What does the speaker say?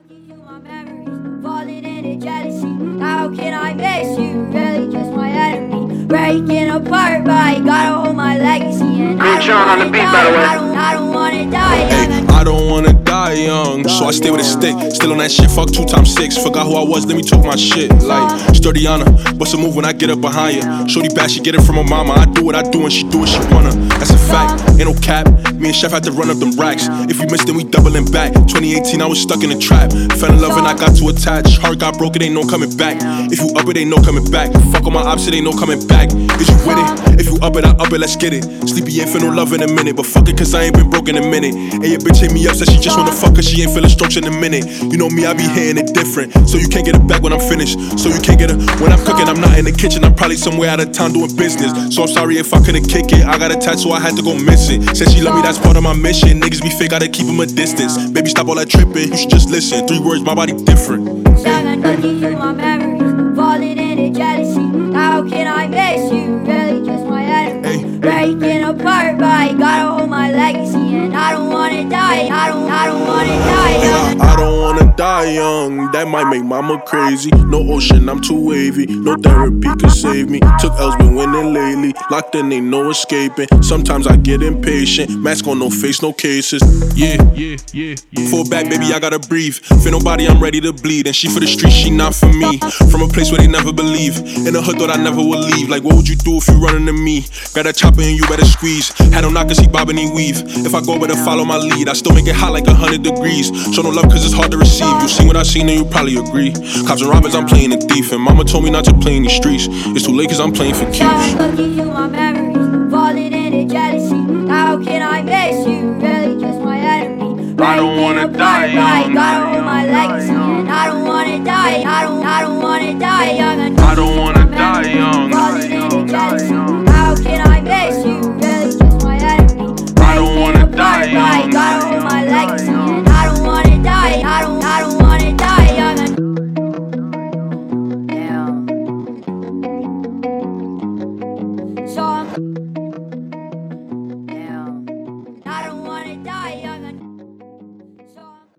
My memories falling into jealousy. How can I miss you? Really just my enemy. Breaking apart, but I gotta hold my legacy. And I don't wanna die. Hey, I don't wanna die young, so I stay with a stick. Still on that shit, fuck 2 times 6. Forgot who I was, let me talk my shit. Like, sturdy on her, bust a move when I get up behind you. Shorty bad, she get it from her mama. I do what I do and she do what she wanna. That's a fact, ain't no cap. Me and Chef had to run up them racks. If we missed, then we doubling back. 2018, I was stuck in the trap. Fell in love and I got too attached. Heart got broke, it ain't no coming back. If you up it, ain't no coming back. Fuck on my ops, it ain't no coming back. Is you with it? If you up it, I up it, let's get it. Sleepy ain't feel no love in a minute, but fuck it, cause I ain't been broke in a minute. And your bitch hit me up, said she just wanna fuck, cause she ain't feeling strokes in a minute. You know me, I be hitting it different, so you can't get it back when I'm finished. So you can't get it when I'm cooking, I'm not in the kitchen, I'm probably somewhere out of town doing business. So I'm sorry if I couldn't kick it, I got a tattoo, I had to go miss it. Said she love me, that's part of my mission. Niggas be fake, gotta keep them a distance. Baby, stop all that tripping, you should just listen. 3 words, my body different. Seven looking through my memories, falling into jealousy. How can I miss you? Really just my enemy. Breaking apart, but I gotta hold my legacy. And I don't wanna die. I don't wanna die. I don't wanna die young, that might make mama crazy. No ocean, I'm too wavy. No therapy could save me. Took L's, been winning lately. Locked in, ain't no escaping. Sometimes I get impatient. Mask on, no face, no cases. Yeah. Fall back, baby, I gotta breathe. For nobody, I'm ready to bleed. And she for the streets, she not for me. From a place where they never believe. In the hood, thought I never would leave. Like, what would you do if you run into me? Got a chopper and you better squeeze. Had no knockers, he bob and he weave. If I go, better follow my lead. I still make it hot like 100 degrees. Show no love cause it's hard to receive. You seen what I seen and you probably agree. Cops and robbers, I'm playing a thief. And mama told me not to play in these streets. It's too late cause I'm playing for keeps. Looking through my memories, falling into jealousy. How can I miss you? Really just my enemy. I don't wanna die young. I gotta hold my